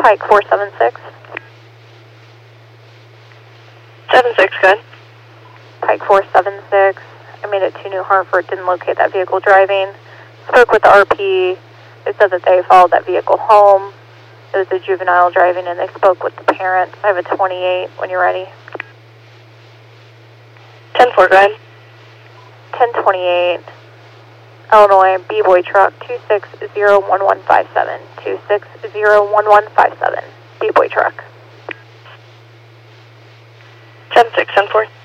Pike 476. 76, good. Pike 476. I made it to New Hartford, didn't locate that vehicle driving. Spoke with the RP. They said that they followed that vehicle home. It was a juvenile driving, and they spoke with the parents. I have a 28 when you're ready. 10-4, go ahead. 1028, Illinois, B-Boy truck, 2601157. 2601157, B-Boy truck. 10-6, 10-4.